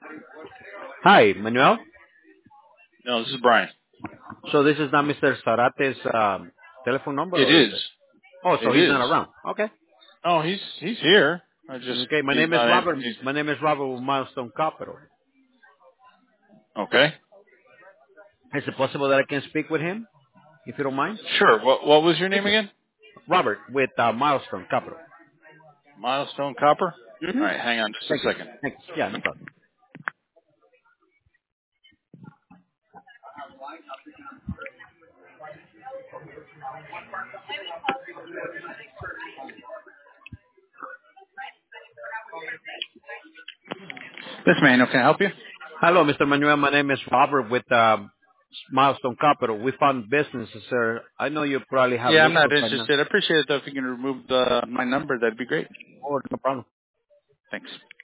Hi, Manuel. No, this is Brian. So this is not Mr. Zarate's telephone number, It or is is. it? Oh, so It he's is. not around. Okay. Oh, he's here. I just Okay. My he's name is not in. Robert. My name is Robert with Milestone Capital. Okay. Is it possible that I can speak with him, if you don't mind? Sure. What was your name It's again? Robert with Milestone Capital. Milestone Copper. All Mm-hmm. right. Hang on just a Thank you. second. Thanks. Yeah, no problem. This man, can I help you? Hello, Mr. Manuel. My name is Robert with Milestone Capital. We fund businesses, sir. I know you probably have Yeah, I'm legal not right now. interested. I appreciate it though. If you can remove my number, that'd be great. Oh, no problem. Thanks.